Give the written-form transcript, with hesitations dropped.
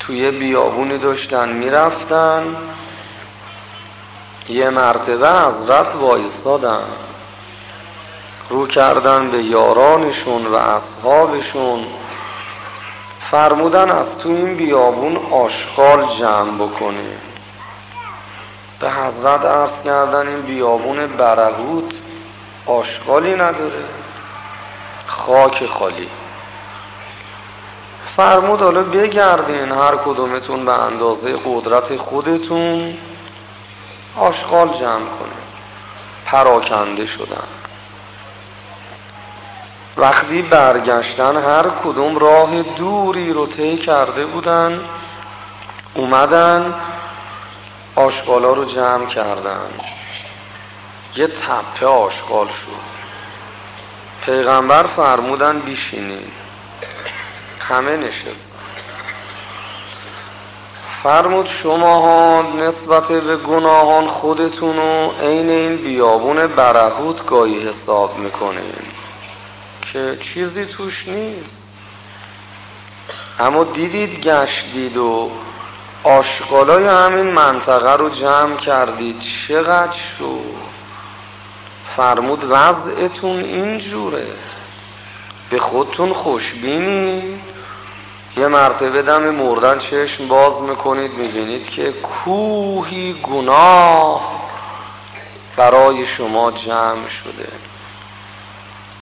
توی بیابونی داشتن میرفتن، یه مرتبه حضرت وایستادن، رو کردن به یارانشون و اصحابشون، فرمودن از تو این بیابون آشغال جمع بکنه. به حضرت عرض کردن این بیابون برهوت آشغالی نداره، خاک خالی. فرمود حالا بگردین هر کدومتون به اندازه قدرت خودتون آشغال جمع کنه. پراکنده شدن. وقتی برگشتن هر کدوم راه دوری رو طی کرده بودن، اومدن آشغالا رو جمع کردن، یه تپه آشغال شد. پیغمبر فرمودن بیشینین، همه نشست. فرمود شماها نسبت به گناهان خودتونو عین این بیابون برهوت گاهی حساب میکنین که چیزی توش نیست، اما دیدید گشتید و آشغالای همین منطقه رو جمع کردید، چقدر شد. فرمود وضعتون اینجوره، به خودتون خوشبینید. یه مرتبه دم مردن چشم باز میکنید، میبینید که کوهی گناه برای شما جمع شده.